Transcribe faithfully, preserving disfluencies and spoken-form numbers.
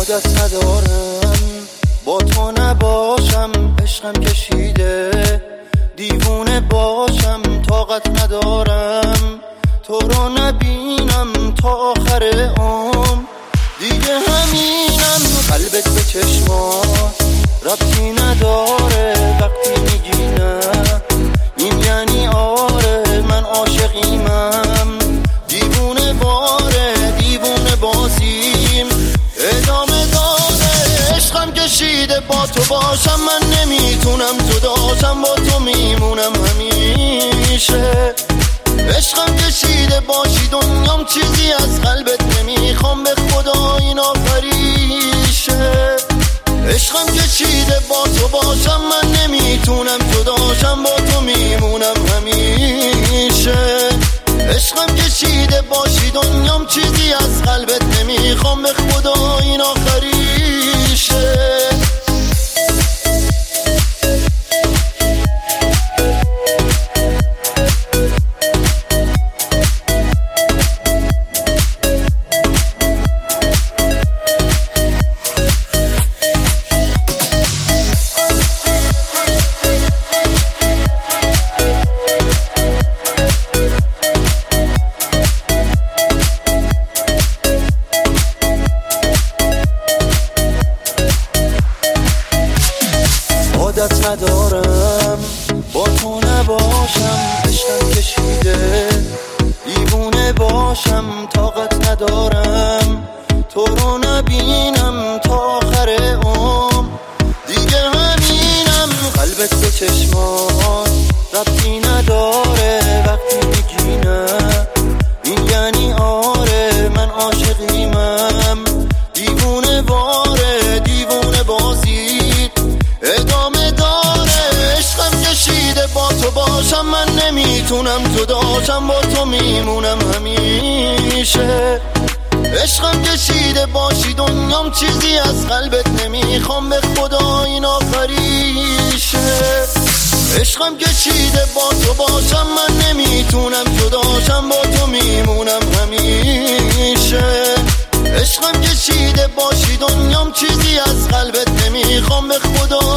عادت ندارم با تو نباشم، عشقم کشیده دیوونه باشم، طاقت ندارم تو رو نبینم تا آخر عمر، دیگه همینم. قلبت به چشمات ربطی نداره، وقتی میگی نه این یعنی آره، من عاشقیمم، دیوونه باره دیوونه بازیم ادامه داره. عشقم کشیده با تو باشم، من نمیتونم جداشم، با تو میمونم همیشه. عشقم کشیده باشی دنیام، چیزی از قلبت نمیخوام، به خدا این آخریشه. عشقم کشیده با تو باشم، من نمیتونم جداشم، با تو میمونم همیشه. عشقم کشیده باشی دنیام، چیزی از قلبت نمیخوام، به خدا این آخریشه. عادت ندارم با تو نباشم، عشقم کشیده دیوونه باشم، طاقت ندارم تو رو نبینم تا آخر عمر، دیگه همینم. قلبت به چشمات ربطی نداره، وقتی میگی نه این یعنی آره، من عاشقیمم، دیوونه باره دیوونه بازید ادامه داره. عشقم کشیده با تو باشم، من نمیتونم جداشم، با تو میمونم همیشه. عشقم کشیده باشی دنیام، چیزی از قلبت نمیخوام، به خدا این آخریشه. عشقم کشیده با تو باشم، من نمیتونم جداشم، با تو میمونم همیشه. عشقم کشیده باشی دنیام، چیزی از قلبت نمیخوام، به خدا